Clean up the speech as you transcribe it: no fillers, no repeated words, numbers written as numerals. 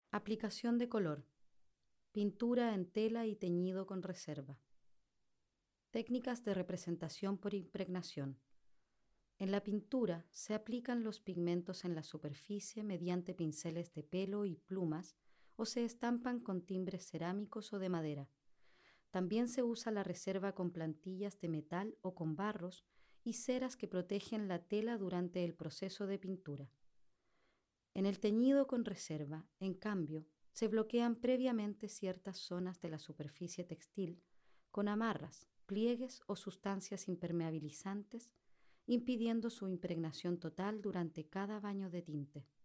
Aplicación de color. Pintura en tela y teñido con reserva. Técnicas de representación por impregnación. En la pintura se aplican los pigmentos en la superficie mediante pinceles de pelo y plumas o se estampan con timbres cerámicos o de madera. También se usa la reserva con plantillas de metal o con barros y ceras que protegen la tela durante el proceso de pintura. En el teñido con reserva, en cambio, se bloquean previamente ciertas zonas de la superficie textil con amarras, pliegues o sustancias impermeabilizantes, impidiendo su impregnación total durante cada baño de tinte.